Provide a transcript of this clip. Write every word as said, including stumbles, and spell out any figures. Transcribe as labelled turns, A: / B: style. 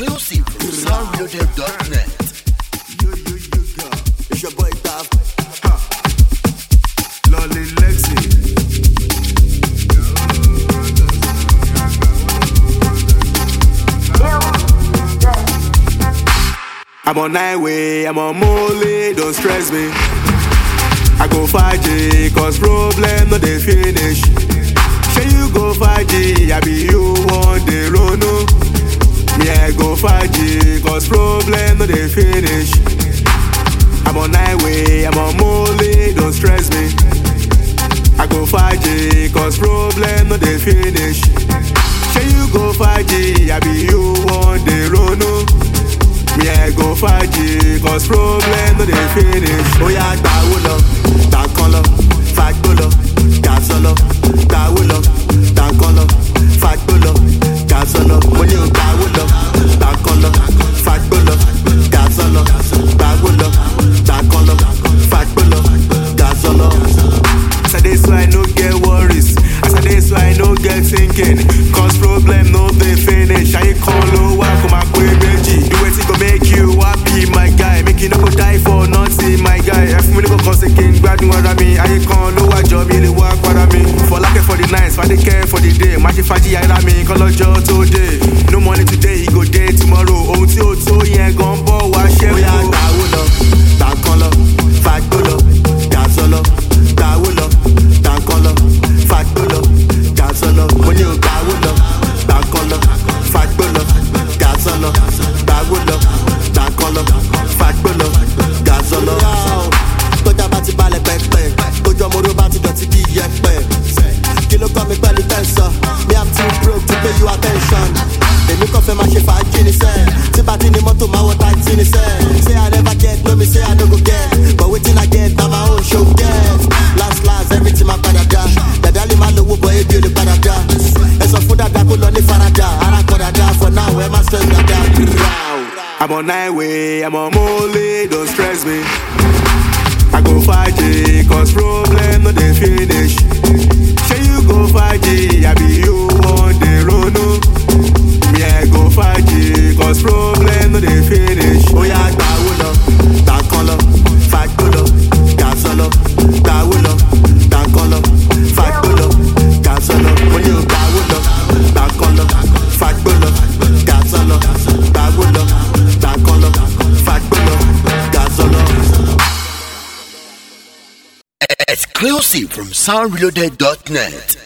A: Exclusive from sound reloaded dot net.
B: You, you, you, girl. It's your boy Tav. Huh. Lolly Lexi. I'm on highway, I'm on Mole, don't stress me. I go five G, cause problem no dey finish. Say you go five G, I be you one day rono. Me I go five G, cause problem no dey finish. I'm on highway, I'm on Mole, don't stress me. I go five G, cause problem no dey finish. Say you go five G, I be you one day rono. Me I go five G, cause problem no dey finish. Oh yeah, gbawo lọ, gba kan lọ, fagbo lọ, gaso lọ, gbawo lọ, gba kan lọ, fagbo lọ, gaso lọ. Mo ní o gbawo lọ, gba kan lọ, fagbo lọ, gaso lọ, gbawo lọ, gba kan lọ, fagbo lọ, gaso lọ. As I dey so I no get worries, as I dey so I no get thinking, cause problem no dey finish. Ayé kan ló wá kó máa pé méjì. Do wetin go make you happy, my guy. Make you no go die for nothing, my guy. Ẹ fún mi ní kò kàn sí kí n gbádùn ara mi. Ayé kan ló wá jọ mi lè wá para mi. Fọlákẹ́ for the night, Fadékẹ́ for the day. Má ṣe fàájì ara mi kọ́ lọ́jọ́ tó dé. No money today, e go dey tomorrow. Ohun tí ó tó yẹn gan bọ̀ wá ṣẹ́kù. Bóyá gbàwó lọ, gbà kan lọ, fàgbó lọ, gàzọ́ lọ. Gbàwó lọ, gbà kan lọ, fàgbó lọ, gàzọ́ lọ. Mo ní o gbàwó lọ, gbà kan lọ, fàgbó lọ, gàzọ́ lọ. Gbàwó lọ, gbà kan lọ, fàgbó lọ, gàzọ́ lọ. Tọ́jà bá ti balẹ̀ pẹ́pẹ́, tójú ọmọ oró bá ti dọ̀tí bí iyẹ̀pẹ̀. Kí ló kọ́ mi pẹ̀lú tẹ̀sán? Me I'm too broke to pay you attention. Èmi kàn fẹ́ máa ṣe fàájì ní sẹ́ẹ̀. Tí bá ti ní mọ́tò máa wọ táìtì ní sẹ́ẹ̀. Say I never get, no me say I no go get. But wetin I get na my own show get. Last last everything máa padà dá. Dàdá lè máa lówó bọ̀ ebi ò lè padà dá. Ẹ sọ fún dàda kó lọ ní faradà. Ara kọ̀ dàda for now ẹ má stress dàda. I'm on highway, I'm on Mole, don't stress me. I go five G, cause problem no dey finish. Say you go five G, I be you one day rono. Me I go five G, cause problem no dey finish. Oh yeah, gbawo lọ, gba kan lọ, fagbo lọ, gaso lọ. Gbawo lọ, gba kan lọ, fagbo lọ, gaso lọ. Mo ní o gbawo lọ, gba kan lọ, fagbo lọ, gaso lọ. Gbawo lọ, gba kan lọ, fagbo lọ, gaso lọ.
A: Exclusive from sound reloaded dot net.